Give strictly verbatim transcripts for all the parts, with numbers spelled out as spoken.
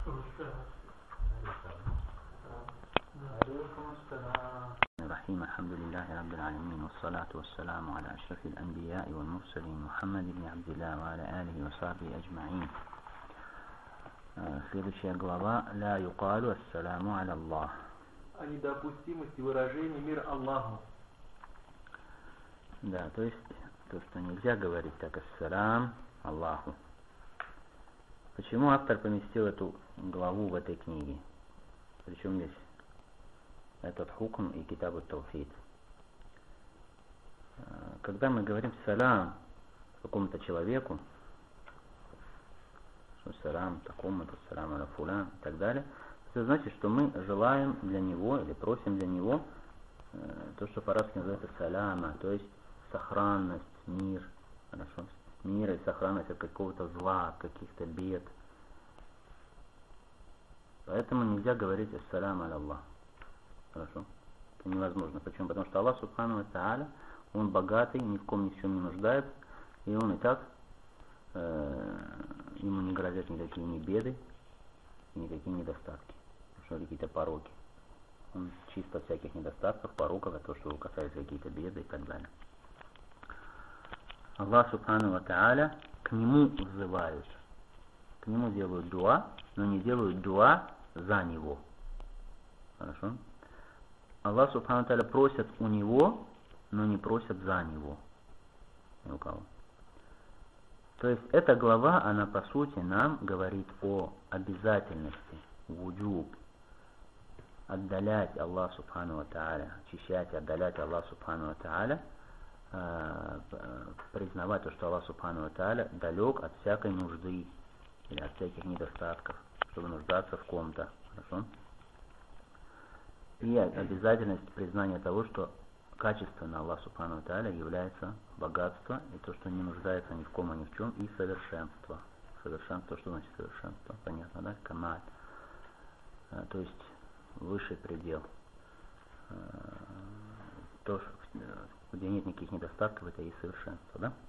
الرحيم الحمد لله رب العالمين والصلاة والسلام على أشرف الأنبياء والمرسلين محمد بن عبد الله وعلى آله وصحبه أجمعين. Следующая глава لا يقال السلام على الله. О недопустимости выражения мир Аллаху. Да, то есть то, что нельзя говорить так ассалам Аллаху. Почему автор поместил эту главу в этой книге? Причем здесь этот хукм и китаб ат-таухид. Когда мы говорим салам какому-то человеку, что салам такому-то, салам аля фулян и так далее, это значит, что мы желаем для него или просим для него то, что по-арабски называется саляма, то есть сохранность, мир, хорошо, мир и сохранность от какого-то зла, от каких-то бед. Поэтому нельзя говорить ассалам аля Аллах. Хорошо? Это невозможно. Почему? Потому что Аллах субхану ва тааля, Он богатый, ни в ком ни в чем не нуждается, и Он и так, э, ему не грозят никакие ни беды, никакие недостатки, что какие-то пороки. Он чист от всяких недостатков, пороков, от того, что касается какие-то беды и так далее. Аллах субхану ва тааля, к Нему взывают, к Нему делают дуа, но не делают дуа за Него. Хорошо? Аллах субхану ва тааля просят у Него, но не просят за Него. Ни у кого. То есть эта глава, она по сути нам говорит о обязательности, вуджуб, отдалять Аллах субхану ва тааля, очищать, отдалять Аллах субхану ва тааля, э, признавать то, что Аллах субхану ва тааля далек от всякой нужды или от всяких недостатков, чтобы нуждаться в ком-то. Хорошо? И обязательность признания того, что качественно Аллах субхану ва тааля является богатство, и то, что не нуждается ни в ком, ни в чем, и совершенство. Совершенство, что значит совершенство? Понятно, да? Камаль. А, то есть высший предел. А, то, где нет никаких недостатков, это и совершенство, да?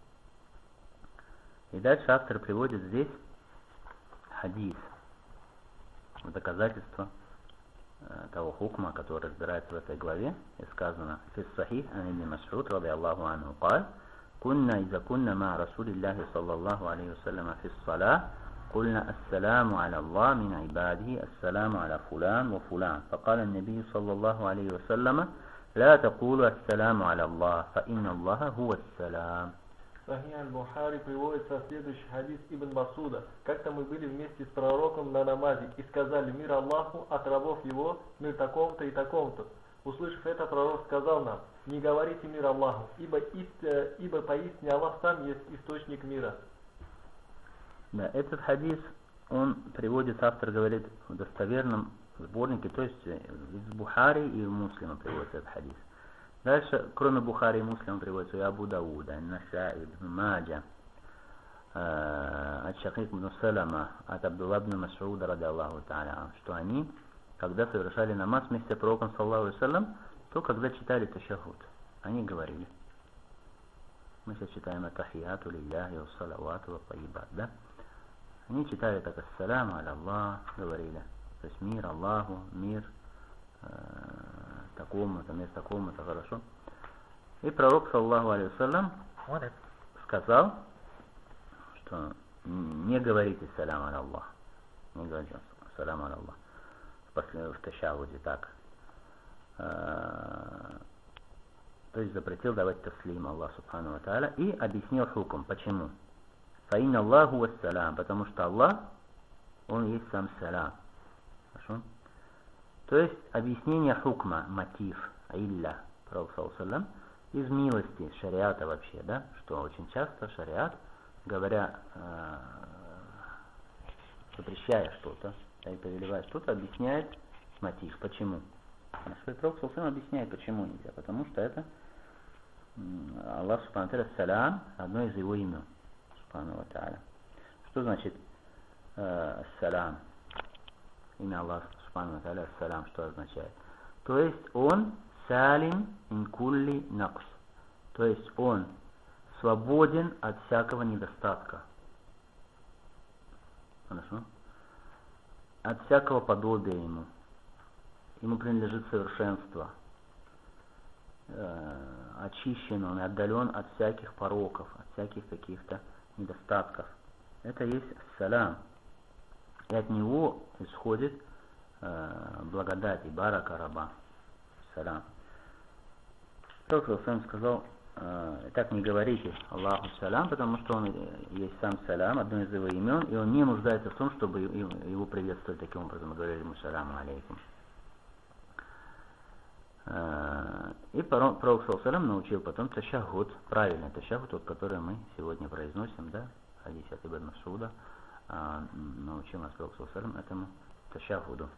И дальше автор приводит здесь хадис, доказательство того хукма, который разбирается в этой главе, и сказано: «Фис сахих ан ибн Мас'уд радiyallahu анху قال كنا إذا كنا مع رسول الله صلى الله عليه وسلم في الصلاة قلنا السلام على الله من عباده السلام على فلان وفلان فقال النبي صلى الله عليه وسلم لا تقولوا السلام على الله فإن الله هو السلام». Сахих аль-Бухари приводится следующий хадис Ибн Масуда. Как-то мы были вместе с пророком на намазе и сказали: мир Аллаху, от рабов его, мир такому-то и такому-то. Услышав это, пророк сказал нам: не говорите мир Аллаху, ибо, ист, ибо поистине Аллах сам есть источник мира. Да, этот хадис, он приводит, автор говорит, в достоверном сборнике, то есть из Бухари и в Муслима приводится этот хадис. Дальше, кроме Бухари и Муслима, приводится и Абу Дауд, Ан-Насаи, Ибн Маджа, от Шакик ибн Салама, от Абдулла ибн Мас'уда, ради Аллаху та'аля, что они, когда совершали намаз вместе с пророком, саллаллаху алейхи ва саллям, то когда читали ташахуд, они говорили. Мы сейчас читаем атахияту лилляхи ва салавату ва таyyибат, да? Они читали так: ассаляму аля Аллах, говорили. То есть мир Аллаху, мир такому-то, мир такому-то, хорошо. И пророк, саллаллаху алейхи ва саллям, сказал, что не говорите салям аля Аллах. Не говорите салям аля Аллах. В ташахуде так. То есть запретил давать таслим Аллах субхану ва тааля и объяснил хукм. Почему? Фаинна Аллаху вассалям, потому что Аллах, Он есть сам салям. Хорошо? То есть объяснение хукма, мотив, илля, пророк саллаллаху алейхи ва саллям, из милости шариата вообще, да, что очень часто шариат, говоря, э, запрещая что-то, и повелевая что-то, объясняет мотив. Почему? Хорошо, и пророк саллаллаху алейхи ва саллям объясняет, почему нельзя. Потому что это Аллах субхану ва тааля салям, одно из его имен. Субхану ва тааля. Что значит э, салям? Имя Аллаха субхану ва тааля салям, что означает? То есть он салим ин кулли накс. То есть он свободен от всякого недостатка. Хорошо? от всякого подобия ему. Ему принадлежит совершенство. Э, очищен он и отдален от всяких пороков, от всяких каких-то недостатков. Это есть салям. И от него исходит э, благодать и барака раба. Салям. Пророк сам сказал, э, так не говорите Аллаху салям, потому что он есть сам салям, одно из его имен, и он не нуждается в том, чтобы его приветствовать таким образом. Мы говорили ему саляму алейкум. И пророк саллям научил потом ташаххуд, правильный ташаххуд, тот, который мы сегодня произносим, да, хадис от Ибн Масуда, научил нас пророк саллям этому ташаххуду.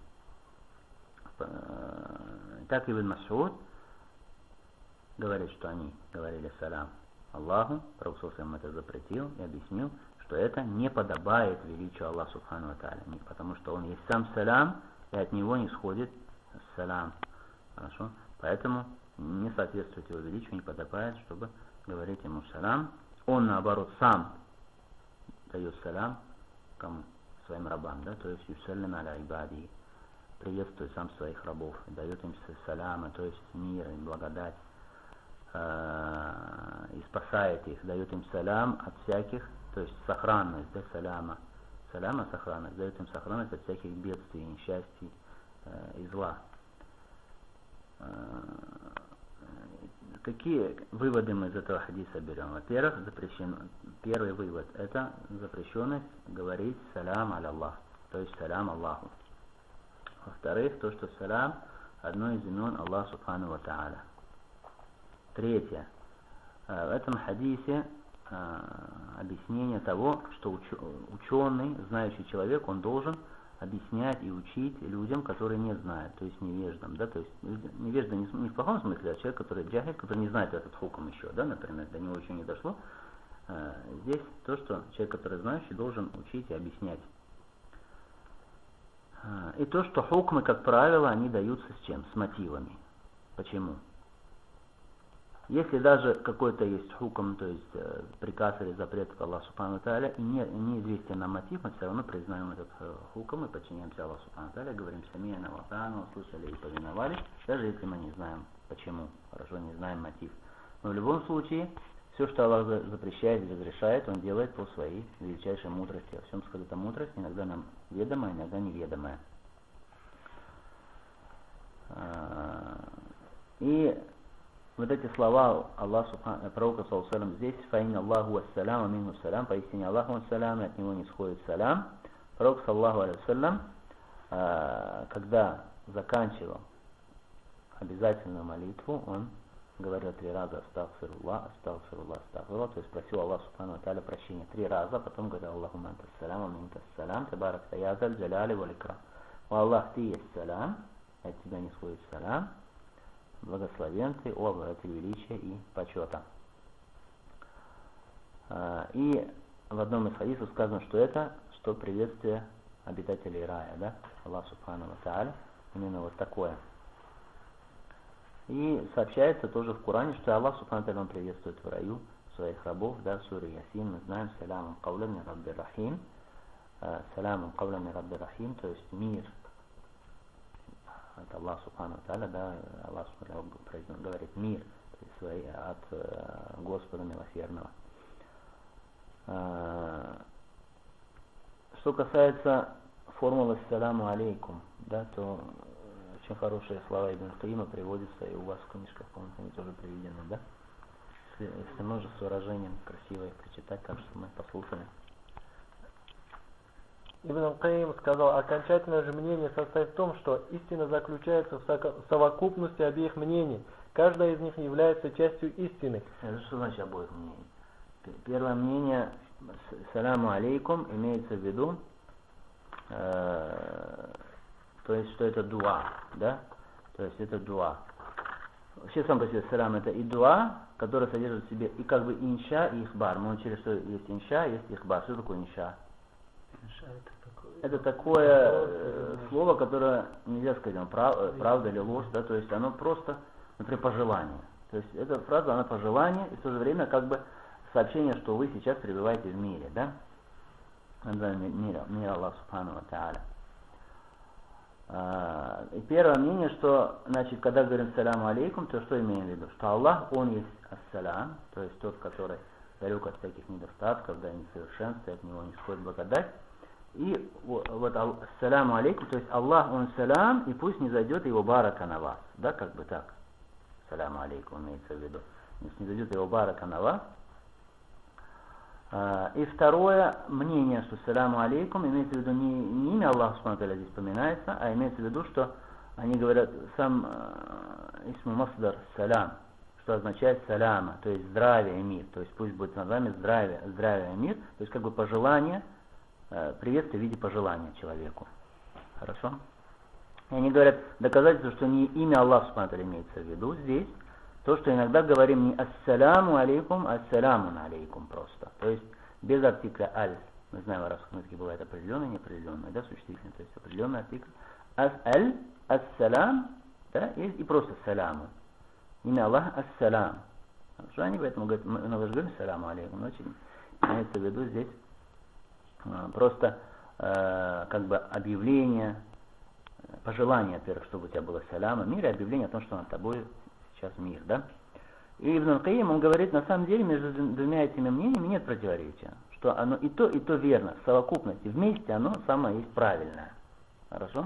Так Ибн Масуд говорит, что они говорили салям Аллаху, пророк саллям это запретил и объяснил, что это не подобает величию Аллаха субхану ва тааля, потому что он есть сам салям, и от него не сходит салям. Хорошо? Поэтому не соответствует его величию, не подобает, чтобы говорить ему салям. Он, наоборот, сам дает салям кому? Своим рабам, да? То есть юсаллим аля ибади, приветствует сам своих рабов, дает им саляма, то есть мир и благодать, э, и спасает их, дает им салям от всяких, то есть сохранность, да, саляма, саляма сохранность, дает им сохранность от всяких бедствий, несчастий э, и зла. Какие выводы мы из этого хадиса берем? Во-первых, запрещено, первый вывод – это запрещенность говорить салям аля Аллах, то есть салям Аллаху. Во-вторых, то, что салям – одно из имен Аллаха субхану ва тааля. Третье. В этом хадисе объяснение того, что ученый, знающий человек, он должен объяснять и учить людям, которые не знают, то есть невеждам, да, то есть невежда не, не в плохом смысле, а человек, который джахиль, который не знает этот хукм еще, да, например, до него еще не дошло. Здесь то, что человек, который знающий, должен учить и объяснять. И то, что хукмы, как правило, они даются с чем? С мотивами. Почему? Если даже какой-то есть хукм, то есть э, приказ или запрет от Аллаха субхану ва тааля, и не, неизвестен нам мотив, мы все равно признаем этот э, хукм и подчиняемся Аллаху субхану ва тааля, говорим самия ва ата'на, услышали и повиновались, даже если мы не знаем почему, хорошо, не знаем мотив. Но в любом случае, все, что Аллах запрещает и разрешает, он делает по своей величайшей мудрости. Во всем скрыта мудрость, иногда нам ведомая, иногда неведомая. И вот эти слова Аллаха пророка саллаллаху алейхи ва саллям здесь, фаин Аллаху вассалям, аминху салям, поистине Аллаху вассалям, и от него не сходит салям. Пророк саллаллаху алейхи ва саллям, когда заканчивал обязательную молитву, он говорил три раза астагфируллах, астагфируллах, астагфируллах, то есть просил Аллаха субхану ва тааля прощения три раза, потом говорил Аллахумма анта салям, аминка салям, табарак таязаль, джаляли вал икрам. О Аллах, ты есть салям, от тебя не сходит салям, благословен ты, о обладатель величия и почета. И в одном из хадисов сказано, что это, что приветствие обитателей рая, да, Аллах субхану ва тааля, именно вот такое. И сообщается тоже в Коране, что Аллах субхану ва тааля приветствует в раю своих рабов, да, в суре Ясин мы знаем, салямун кавлан мин раббир рахим, салямун кавлан мин раббир рахим, то есть мир от Аллаха субхану ва тааля, да, Аллах субхану ва тааля говорит мир свои, от э, Господа милосердного. Э, что касается формулы саляму алейкум, да, то очень хорошие слова Ибн Каима приводятся, и у вас в книжках, по-моему, они тоже приведены, да? Если, если можно с выражением красивое прочитать, так что мы послушали. Ибн Каим сказал, окончательное же мнение состоит в том, что истина заключается в совокупности обеих мнений. Каждая из них является частью истины. Это что значит обоих мнений? Первое мнение, саляму алейкум, имеется в виду, э, то есть, что это дуа, да? То есть, это дуа. Вообще, сам по себе салям это и дуа, который содержит в себе и как бы инша, и ихбар. Мы учили, что есть инша, есть ихбар. Что такое инша? Это такое э, слово, которое нельзя сказать, прав, правда или ложь, да, то есть оно просто, например, пожелание. То есть эта фраза, она пожелание, и в то же время как бы сообщение, что вы сейчас пребываете в мире, да? Мир Аллаха субхану ва тааля. А, и первое мнение, что, значит, когда говорим саляму алейкум, то что имеем в виду? Что Аллах, Он есть ассалям, то есть тот, который далек от всяких недостатков, да, несовершенства, от Него не сходит благодать. И вот ассаляму алейкум, то есть Аллах, Он салям, и пусть не зайдет Его барака на вас. Да, как бы так. Саляму алейкум имеется в виду. Пусть не зайдет Его барака на вас. И второе мнение, что саляму алейкум, имеется в виду не, не имя Аллаха субхану здесь поминается, а имеется в виду, что они говорят сам исму масдар салям, что означает саляма, то есть здравие и мир, то есть пусть будет над вами здравие, здравие и мир, то есть как бы пожелание, приветствие в виде пожелания человеку. Хорошо? И они говорят, доказательство, что не имя Аллаха субхану имеется в виду здесь, то, что иногда говорим не ассаляму алейкум, а ассалямун алейкум просто. То есть без артикля аль. Мы знаем, в арабском языке бывает определенный и неопределенный, да, существительный, то есть определенный артикль. Ас-аль, ассалям, да, есть и просто саляму. Имя Аллаха ассалям. Что они поэтому говорят, мы на ваш говорим саляму алейкум, но очень имеется в виду здесь просто э, как бы объявление, пожелание, во-первых, чтобы у тебя было саляма, мир, и объявление о том, что над тобой сейчас мир, да? И Ибн аль-Каим, он говорит, на самом деле между двумя этими мнениями нет противоречия, что оно и то, и то верно, в совокупности, вместе оно самое есть правильное. Хорошо?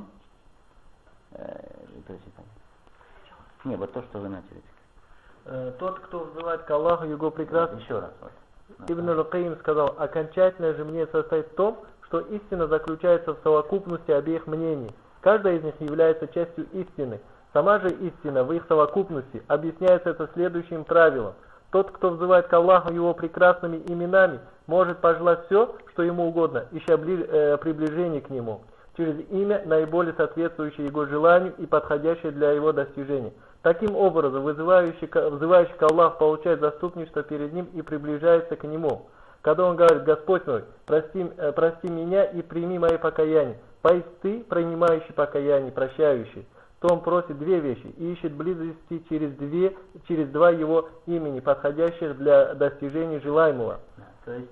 Не, вот то, что вы начали. Тот, кто взывает к Аллаху, Его прекрасно. Еще раз. Вот. Ибн аль-Каим сказал, окончательное же мнение состоит в том, что истина заключается в совокупности обеих мнений. Каждая из них является частью истины. Сама же истина в их совокупности объясняется это следующим правилом. Тот, кто взывает к Аллаху Его прекрасными именами, может пожелать все, что ему угодно, ища приближение к Нему, через имя, наиболее соответствующее Его желанию и подходящее для Его достижения. Таким образом, вызывающий, взывающий к Аллаху получает заступничество перед Ним и приближается к Нему. Когда он говорит, Господь мой, прости, прости меня и прими мои покаяния, поиск Ты, принимающий покаяние, прощающий, то он просит две вещи и ищет близости через, две, через два его имени, подходящих для достижения желаемого. Да, то есть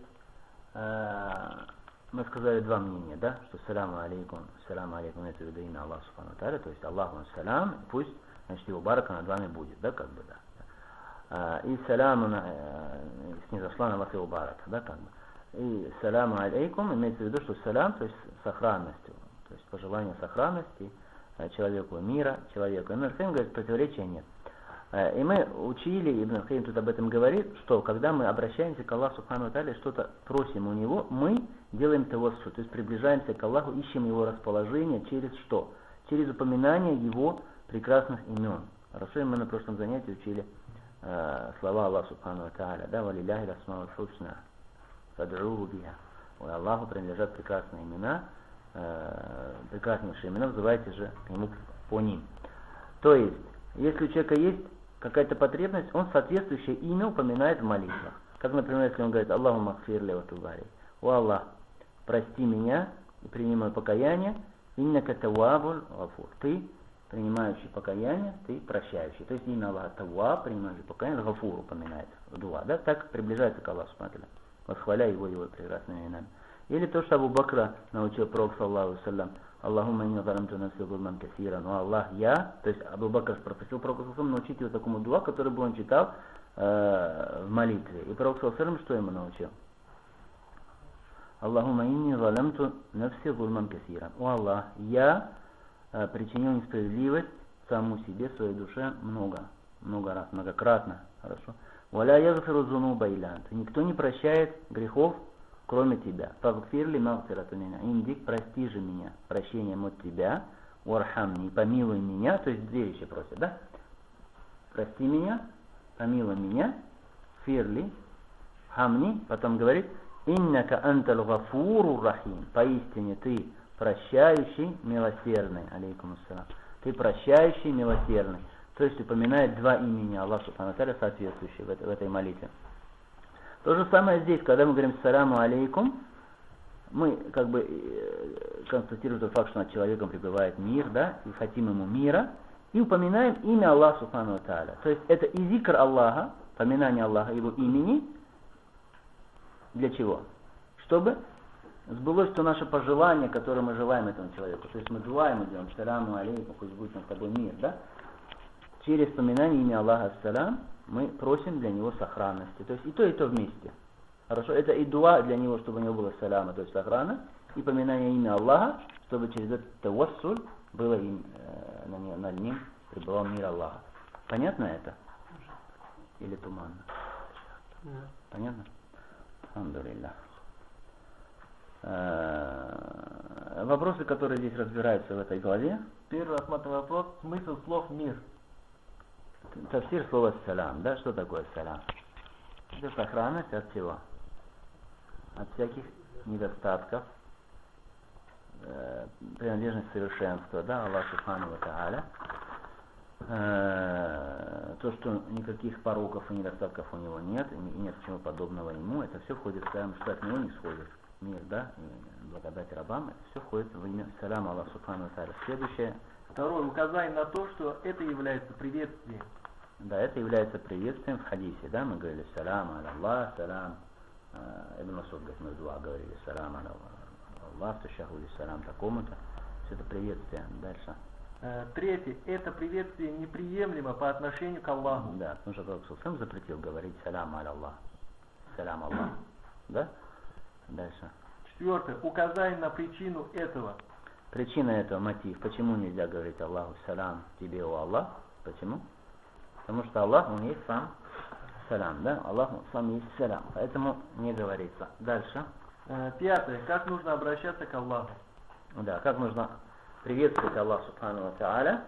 э, мы сказали два мнения, да, что саляму алейкум, саляму алейкум, это в виду имя Аллаха субхану тааля, то есть Аллаху салям, пусть, значит, его барака над вами будет, да, как бы, да. Э, и саляму, э, снизошла на вас его барака, да, как бы. И саляму алейкум имеется в виду, что салям, то есть сохранностью, то есть пожелание сохранности человеку мира, человеку. Ибн аль-Каим говорит, противоречия нет. И мы учили, Ибн аль-Каим тут об этом говорит, что когда мы обращаемся к Аллаху субхану тааля, что-то просим у Него, мы делаем тавассуль, то есть приближаемся к Аллаху, ищем Его расположение через что? Через упоминание Его прекрасных имен. Хорошо, и мы на прошлом занятии учили э, слова Аллаха субхану тааля, да, валилляхи ласмаул хусна, фад'уху биха. У Аллаху принадлежат прекрасные имена, прекраснейшие имена, называйте же ему по ним. То есть, если у человека есть какая-то потребность, он соответствующее имя упоминает в молитвах. Как, например, если он говорит Аллаху макфир ли ва тубари, о Аллах, прости меня и прими мое покаяние, иннака таввабуль гафур. Ты, принимающий покаяние, ты прощающий. То есть имя Аллаха Тавваб, принимающий покаяние, Гафур упоминает в дуа. Да? Так приближается к Аллаху, смотрите, восхваляя его, его прекрасными именами. Или то, что Абу Бакра научил Пророк, саллаллаху салям, Аллахумма инна заламту нафси зулман касиран. О Аллах, я, то есть Абу Бакр попросил Пророка саллаллаху научить его такому дуа, который бы он читал э, в молитве. И Пророк саллаллаху салям что ему научил? Аллахумма инни заламту нафси зулман касиран. О Аллах, я э, причинил несправедливость самому себе, своей душе много, много раз, многократно. Хорошо. Валя ягфиру зунуба иллян. Никто не прощает грехов, кроме тебя. Фагфирли магфирату мина индик, прости же меня прощением от тебя, вархамни, помилуй меня, то есть две вещи просят, да? Прости меня, помилуй меня, фирли, хамни, потом говорит, иннака антал гафуру рахим, поистине ты прощающий, милосердный, алейкум ассалам, ты прощающий, милосердный. То есть упоминает два имени Аллаха субхану тааля, соответствующие в этой, в этой молитве. То же самое здесь, когда мы говорим «Саляму алейкум», мы как бы констатируем тот факт, что над человеком пребывает мир, да, и хотим ему мира, и упоминаем имя Аллаха субхану тааля. То есть это и зикр Аллаха, поминание Аллаха, его имени, для чего? Чтобы сбылось то наше пожелание, которое мы желаем этому человеку. То есть мы дуаем, мы делаем саламу алейкум, пусть будет над тобой мир, да? Через вспоминание имя Аллаха ассалям мы просим для него сохранности. То есть и то, и то вместе. Хорошо? Это и дуа для него, чтобы у него было салама, то есть сохранность, и поминание имя Аллаха, чтобы через этот тавассуль было им, э, на нем, над ним пребывал мир Аллаха. Понятно это? Или туманно? Yeah. Понятно? Алхамдулиллах. Вопросы, которые здесь разбираются в этой главе. Первый рассматриваем вопрос, смысл слов мир. Тафсир слова салям, да? Что такое салям? Это сохранность от всего. От всяких недостатков, э, принадлежность совершенства, да, Аллах Субхану ва Тааля. Э, то, что никаких пороков и недостатков у него нет, и нет чего подобного ему, это все входит в салям, что от него не сходит. Мир, да, и благодать рабам, это все входит в имя салям Аллах Субхану ва Тааля. Следующее. Второе, указание на то, что это является приветствием. Да, это является приветствием в хадисе, да, мы говорили салам аль-Аллах, салам, Ибн Масуд говорит, мы в дуа говорили салам аль-Аллах, ташахуди салам такому-то, все это приветствие. Дальше. Третье, это приветствие неприемлемо по отношению к Аллаху. Да, потому что Пророк сам запретил говорить салам аль-Аллах, салам Аллах, да? Дальше. Четвертое, указание на причину этого. Причина этого, мотив, почему нельзя говорить Аллаху салам тебе, о Аллах, почему? Потому что Аллах, Он есть сам салам, да? Аллах сам есть салам, поэтому не говорится. Дальше. Пятое. Как нужно обращаться к Аллаху? Да, как нужно приветствовать Аллах Субхану ва Тааля.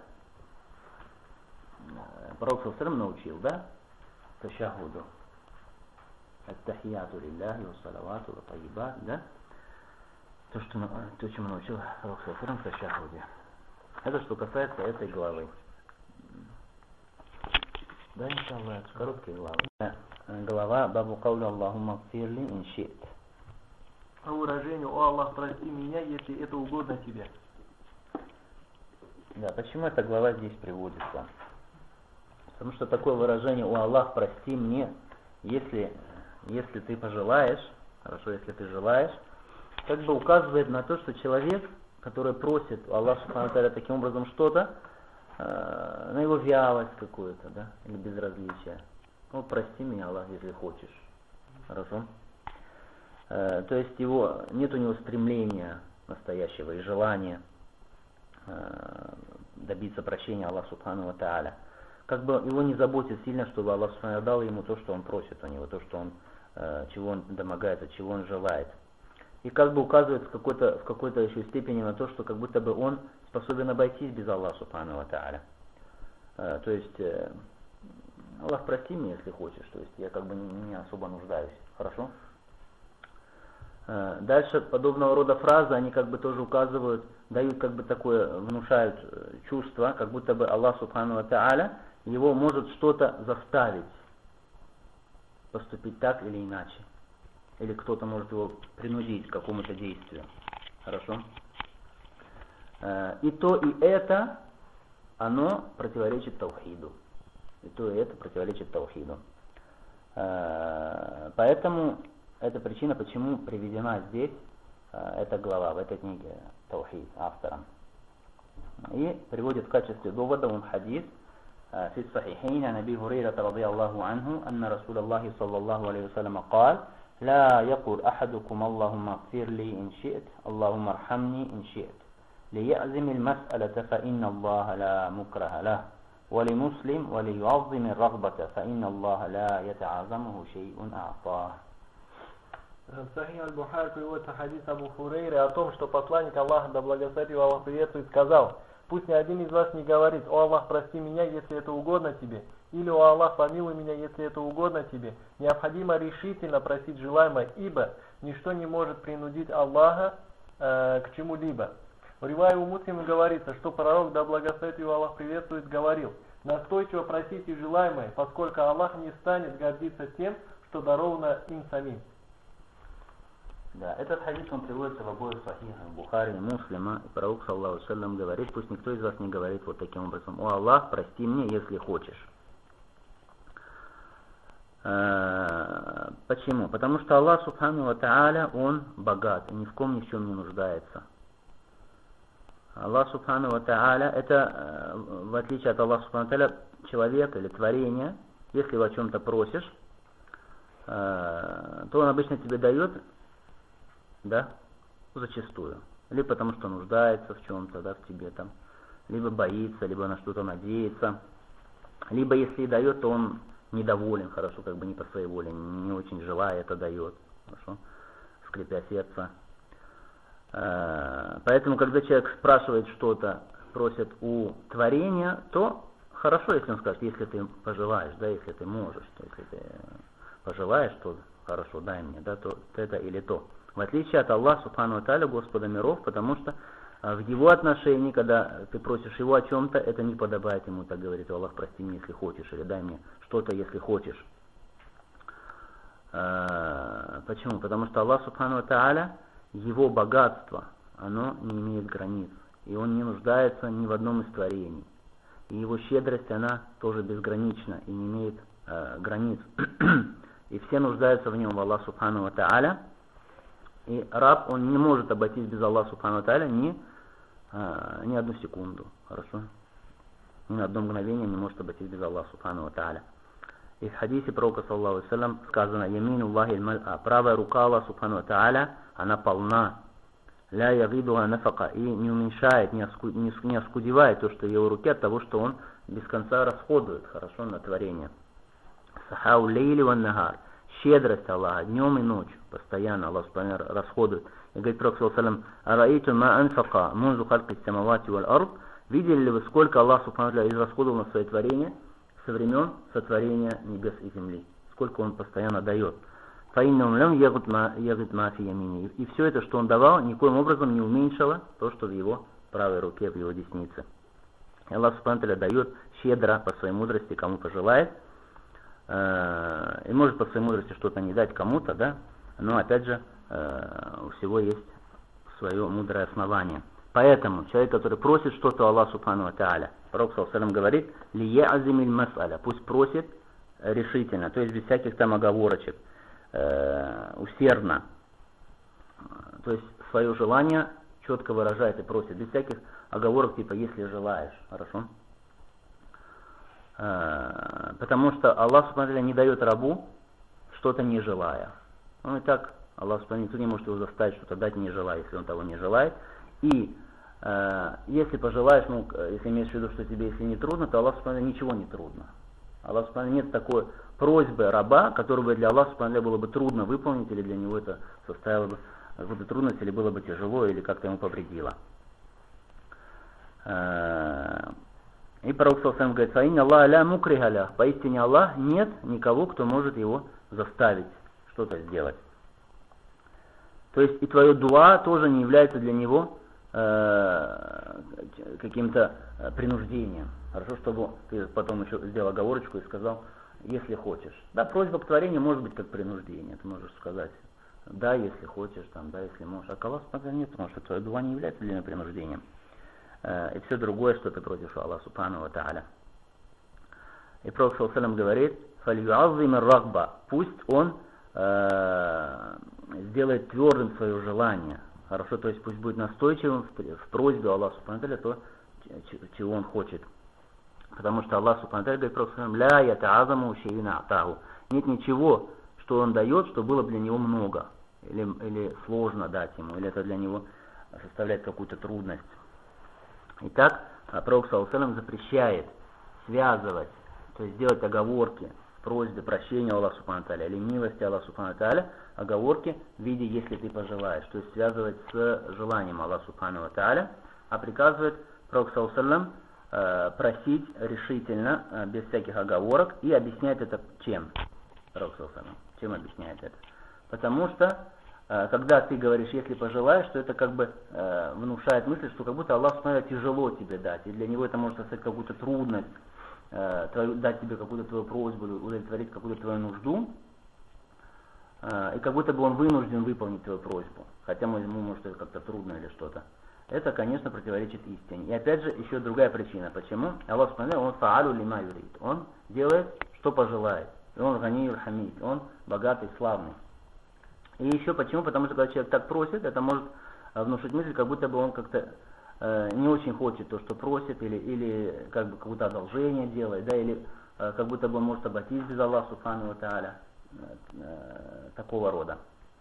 Пророк саллаллаху научил, да? Ташахуду. Ат-тахияту лилляхи ва салавату ва таyyибат, да? То, что, то, чему научил Пророк саллаллаху в ташахуде. Это что касается этой главы. Да, иншаллах, короткая глава. Глава Бабу Кауля Аллахумма гфирли ин ши'т. По выражению, о Аллах, прости меня, если это угодно тебе. Да, почему эта глава здесь приводится? Потому что такое выражение, о Аллах, прости мне, если, если ты пожелаешь, хорошо, если ты желаешь, как бы указывает на то, что человек, который просит у Аллаха Субхану ва Тааля таким образом что-то, на его вялость какую-то, да, или безразличие. Ну, прости меня, Аллах, если хочешь. Хорошо? Э, то есть его, нет у него стремления настоящего и желания э, добиться прощения Аллаха Субхану ва Тааля. Как бы его не заботит сильно, чтобы Аллах Субхану дал ему то, что он просит у него, то, что он, э, чего он домогается, чего он желает. И как бы указывает в какой-то, в какой-то еще степени на то, что как будто бы он способен обойтись без Аллаха Субхану ва Тааля. Э, то есть, э, Аллах, прости меня, если хочешь, то есть я как бы не, не особо нуждаюсь. Хорошо? Э, дальше подобного рода фразы, они как бы тоже указывают, дают как бы такое, внушают чувство, как будто бы Аллах Субхану ва Тааля его может что-то заставить поступить так или иначе. Или кто-то может его принудить к какому-то действию. Хорошо? И то, и это, оно противоречит таухиду. И то, и это противоречит таухиду. Поэтому это причина, почему приведена здесь эта глава, в этой книге Таухид автором. И приводит в качестве довода он хадис في الصحيحين عن أبي هريرة رضي الله عنه أن رسول الله صلى الله عليه وسلم قال لا يقول أحدكم اللهم اغفر لي إن شئت اللهم ارحمني إن شئت ليعزم المسألة فإن الله لا مكره له ولمسلم وليعظم الرغبة فإن الله لا يتعاظمه شيء أعطاه. В Сахих аль-Бухари приводится хадис Абу Хурейры о том, что посланник Аллаха, да благословит его Аллах приветствует, сказал: пусть ни один из вас не говорит: о Аллах, прости меня, если это угодно тебе, или о Аллах, помилуй меня, если это угодно тебе. Необходимо решительно просить желаемое, ибо ничто не может принудить Аллаха э, к чему-либо. В ривае у Муслима говорится, что пророк, да благословит его Аллах приветствует, говорил: настойчиво просите желаемое, поскольку Аллах не станет гордиться тем, что даровано им самим. Да, этот хадис, он приводится в обоих сахихах Бухари и Муслима, и пророк, саллаллаху алейхи ва саллям, говорит: пусть никто из вас не говорит вот таким образом: о Аллах, прости мне, если хочешь. Э, почему? Потому что Аллах Субхану ва Тааля, Он богат, и ни в ком ни в чем не нуждается. Аллах Субхану ва Тааля, это, в отличие от Аллаха Субхану ва Тааля, человек или творение, если его о чем-то просишь, то он обычно тебе дает, да, зачастую. Либо потому что нуждается в чем-то, да, в тебе там, либо боится, либо на что-то надеется, либо если и дает, то он недоволен, хорошо, как бы не по своей воле, не очень желая это дает, хорошо, скрипя сердце. Поэтому, когда человек спрашивает что-то, просит у творения, то хорошо, если он скажет, если ты пожелаешь, да, если ты можешь, то если ты пожелаешь, то хорошо, дай мне, да, то это или то. В отличие от Аллаха Субхану ва Тааля, Господа миров, потому что в его отношении, когда ты просишь его о чем-то, это не подобает ему, так говорит Аллах, прости меня, если хочешь, или дай мне что-то, если хочешь. Почему? Потому что Аллах Субхану ва Тааля, его богатство, оно не имеет границ, и он не нуждается ни в одном из творений. И его щедрость, она тоже безгранична и не имеет э, границ. И все нуждаются в нем, в Аллах Субхану ва Тааля. И раб, он не может обойтись без Аллаха Субхану ва Тааля ни, э, ни одну секунду. Хорошо? Ни на одно мгновение не может обойтись без Аллаха Субхану ва Тааля. И в хадисе пророка, саллаллаху алейхи ва саллям, сказано: «Ямину Аллахи аль-маль'a», правая рука Аллаха Субхану ва Тааля, она полна. «Ля ягидуха нафака», и не уменьшает, не, оску, не, не оскудевает то, что в его руке, от того, что он без конца расходует, хорошо, на творение. «Сахау лейли ван нагар», щедрость Аллаха днем и ночью, постоянно Аллах расходует. И говорит пророк, саллаллаху алейхи ва саллям: «Араиту ма анфака мунзу халки самавати валь ард», видели ли вы, сколько Аллах Субхану ва Тааля израсходовал на свои творения со времен сотворения небес и земли? Сколько он постоянно дает. И все это, что он давал, никоим образом не уменьшило то, что в его правой руке, в его деснице. И Аллах Субхану ва Тааля дает щедро по своей мудрости, кому пожелает. И может по своей мудрости что-то не дать кому-то, да, но опять же у всего есть свое мудрое основание. Поэтому человек, который просит что-то Аллаху Субхану ва Тааля, пророк саллаллаху алейхи ва саллям говорит: «Лияазимиль мас'аля», пусть просит решительно, то есть без всяких там оговорочек, усердно, то есть свое желание четко выражает и просит, без всяких оговорок типа «если желаешь», хорошо? Потому что Аллах Субхану ва Тааля не дает рабу что-то не желая. Ну и так Аллах Субхану ва Тааля не может его заставить что-то дать не желая, если он того не желает. И э, если пожелаешь, ну, если имеешь в виду, что тебе если не трудно, то Аллах Субхану ва Тааля ничего не трудно. Аллах Субхану ва Тааля нет такой просьбы раба, которую бы для Аллаха Субхану ва Тааля было бы трудно выполнить, или для него это составило бы какую-то трудность, или было бы тяжело, или как-то ему повредило. И пророк саллаллаху алейхи ва саллям говорит: «Фаинна Аллах ля мукриха лях», поистине Аллах нет никого, кто может его заставить что-то сделать. То есть и твое дуа тоже не является для него э, каким-то принуждением. Хорошо, чтобы ты потом еще сделал оговорочку и сказал: «если хочешь». Да, просьба к творению может быть как принуждение. Ты можешь сказать: «да, если хочешь», там, «да, если можешь». А к Аллаху нет, потому что твое дуа не является для него принуждением. И все другое, что ты просишь у Аллаха Субхану ва Тааля. И пророк саллаллаху алейхи ва саллям говорит: «Фальюаззим ар-рагба», пусть он э, сделает твердым свое желание. Хорошо, то есть пусть будет настойчивым в, в просьбе Аллаха Субхану ва Тааля то, чего он хочет. Потому что Аллах Субхану ва Тааля говорит пророку саллаллаху алейхи ва саллям: «Ля ятаазаму шейна атаху». Нет ничего, что он дает, что было для него много, или, или сложно дать ему, или это для него составляет какую-то трудность. Итак, пророк саллаллаху алейхи ва саллям запрещает связывать, то есть делать оговорки в просьбе прощения Аллаха Субхану ва Тааля или милости Аллаха Субхану ва Тааля, оговорки в виде «если ты пожелаешь», то есть связывать с желанием Аллаха Субхану ва Тааля, а приказывает пророк саллаллаху алейхи ва саллям просить решительно, без всяких оговорок, и объясняет это чем? Пророк саллаллаху алейхи ва саллям чем объясняет это? Потому что когда ты говоришь «если пожелаешь», то это как бы э, внушает мысль, что как будто Аллах Субхану ва Тааля тяжело тебе дать, и для него это может составить какую-то трудность, э, твою, дать тебе какую-то твою просьбу, удовлетворить какую-то твою нужду, э, и как будто бы он вынужден выполнить твою просьбу, хотя ему может это как-то трудно или что-то. Это, конечно, противоречит истине. И опять же, еще другая причина, почему Аллах Субхану ва Тааля, он фаалю лима юрид, он делает, что пожелает. И он ганиюль хамид, он богатый, славный. И еще почему? Потому что когда человек так просит, это может внушить мысль, как будто бы он как-то э, не очень хочет то, что просит, или, или как бы какое-то одолжение делает, да, или э, как будто бы он может обойтись без Аллаха Субхану ва Тааля, э, э, такого рода.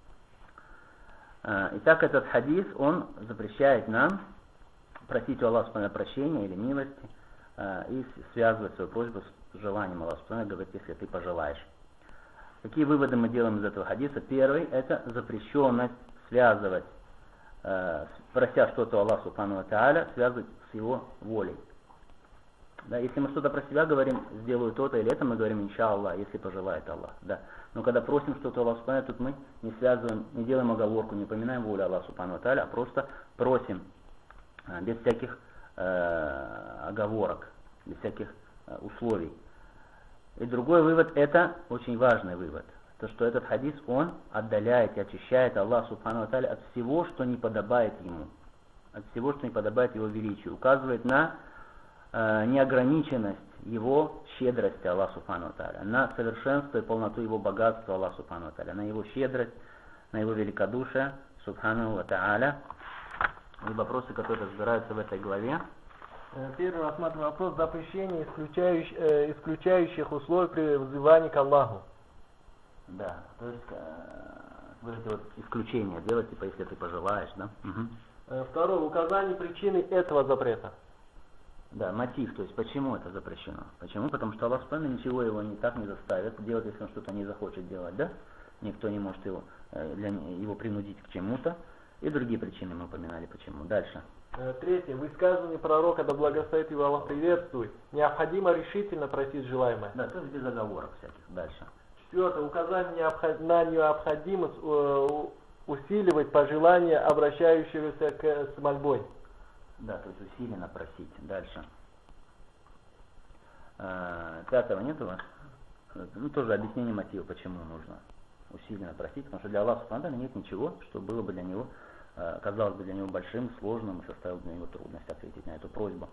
Э, итак, этот хадис, он запрещает нам просить у Аллаха Субхану прощения или милости э, и связывать свою просьбу с желанием Аллаха Субхану, говорит, если ты пожелаешь. Какие выводы мы делаем из этого хадиса? Первый – это запрещенность связывать, э, прося что-то у Аллаха Субхану ва Тааля, связывать с его волей. Да, если мы что-то про себя говорим, сделаю то-то или это, мы говорим иншаллах, если пожелает Аллах. Да. Но когда просим что-то у Аллаха Субхану, тут мы не связываем, не делаем оговорку, не поминаем волю Аллаха Субхану ва Тааля, а просто просим э, без всяких э, оговорок, без всяких э, условий. И другой вывод, это очень важный вывод, то что этот хадис, он отдаляет и очищает Аллаха Субхану ва Тааля от всего, что не подобает ему, от всего, что не подобает его величию, указывает на э, неограниченность его щедрости Аллаха Субхану ва Тааля, на совершенство и полноту его богатства Аллаха Субхану ва Тааля, на его щедрость, на его великодушие Субхану ва Тааля. И вопросы, которые разбираются в этой главе. Первый рассматриваем вопрос запрещения исключающих, э, исключающих условий при взывании к Аллаху. Да, то есть э, вот эти вот исключения делать, типа если ты пожелаешь, да? Угу. Второе, указание причины этого запрета. Да, мотив, то есть почему это запрещено. Почему? Потому что Аллах Субхану ничего его не так не заставит делать, если он что-то не захочет делать, да? Никто не может его, э, для, его принудить к чему-то. И другие причины мы упоминали, почему. Дальше. Третье. Высказывание пророка, да благословит его Аллах приветствует. Необходимо решительно просить желаемое. Да, то есть без оговорок всяких. Дальше. Четвертое. Указание на необходимость усиливать пожелания, обращающегося к, с мольбой. Да, то есть усиленно просить. Дальше. Пятого нет у вас? Ну, тоже объяснение мотива, почему нужно усиленно просить. Потому что для Аллаха Субхану ва Тааля нет ничего, что было бы для него, казалось бы для него большим, сложным и составило для него трудность ответить на эту просьбу.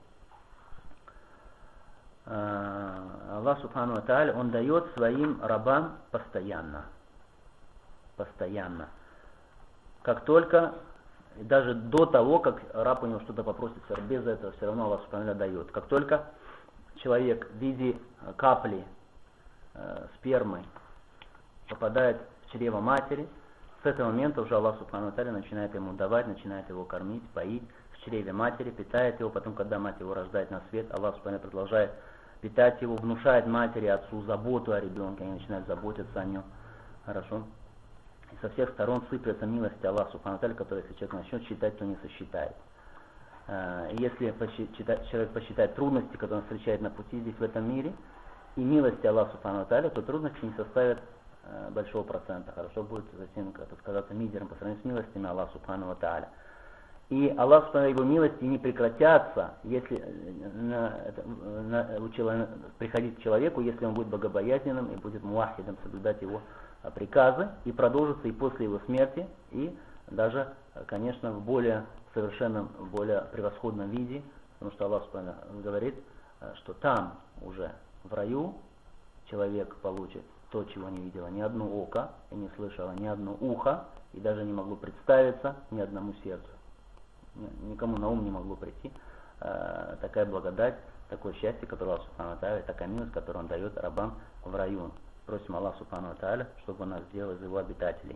Аллах Субхану ва Тааля, он дает своим рабам постоянно. Постоянно. Как только, даже до того, как раб у него что-то попросит, без этого все равно Аллах Субхану ва Тааля дает. Как только человек в виде капли э, спермы попадает в чрево матери, с этого момента уже Аллах Субхану ва Тааля начинает ему давать, начинает его кормить, поить в чреве матери, питает его. Потом, когда мать его рождает на свет, Аллах Субхану ва Тааля продолжает питать его, внушает матери и отцу заботу о ребенке, они начинают заботиться о нем. Хорошо? И со всех сторон сыплется милость Аллаха Субхану ва Тааля, которая, если человек начнет считать, то не сосчитает. Если человек посчитает трудности, которые он встречает на пути здесь, в этом мире, и милости Аллаха Субхану ва Тааля, то трудности не составят большого процента. Хорошо будет затем, как сказаться, мизером по сравнению с милостями Аллаха Субхану ва Тааля. И Аллах Субхану ва Тааля, его милости не прекратятся, если на, на, на, приходить к человеку, если он будет богобоязненным и будет муахидом, соблюдать его приказы, и продолжится и после его смерти, и даже, конечно, в более совершенном, в более превосходном виде, потому что Аллах Субхану ва Тааля говорит, что там уже в раю человек получит то, чего не видело ни одно око, и не слышало ни одно ухо, и даже не могло представиться ни одному сердцу. Никому на ум не могло прийти э, такая благодать, такое счастье, которое Аллах Субхану ва Тааля, такая милость, которую он дает рабам в раю. Просим Аллаха Субхану ва Тааля, чтобы он нас сделал из его обитателей.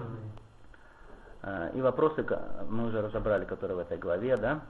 Э, и вопросы мы уже разобрали, которые в этой главе, да?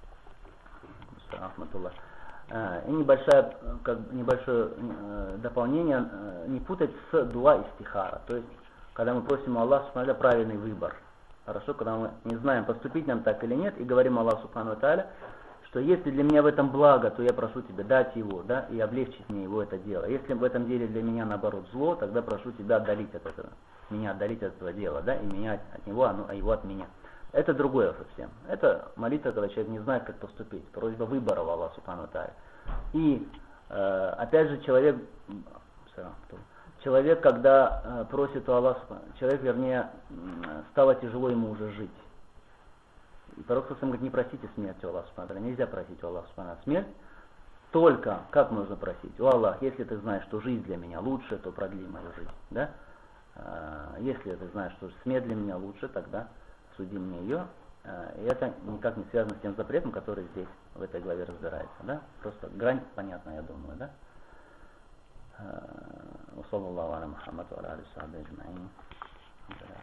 И небольшое, как, небольшое э, дополнение, э, не путать с дуа истихара. То есть, когда мы просим Аллаха Субхану ва Тааля правильный выбор. Хорошо, когда мы не знаем, поступить нам так или нет, и говорим Аллаху Субхану ва Тааля, что если для меня в этом благо, то я прошу тебя дать его, да, и облегчить мне его это дело. Если в этом деле для меня наоборот зло, тогда прошу тебя отдалить от этого, меня отдалить от этого дела, да, и меня от него, а его от меня. Это другое совсем. Это молитва, когда человек не знает, как поступить. Просьба выбора в Аллаху Субхану ва Тааля. И э, опять же человек, человек, когда э, просит у Аллаха, человек, вернее, стало тяжело ему уже жить. И пророк сам говорит, не просите смерти у Аллаха Субхану ва Тааля. Нельзя просить у Аллаха Субхану ва Тааля смерть, только, как нужно просить? О Аллах, если ты знаешь, что жизнь для меня лучше, то продли мою жизнь. Да? Если ты знаешь, что смерть для меня лучше, тогда суди мне ее. И это никак не связано с тем запретом, который здесь, в этой главе разбирается. Да? Просто грань понятна, я думаю. Да? وصلى الله على محمد وعلى آله وصحبه أجمعين.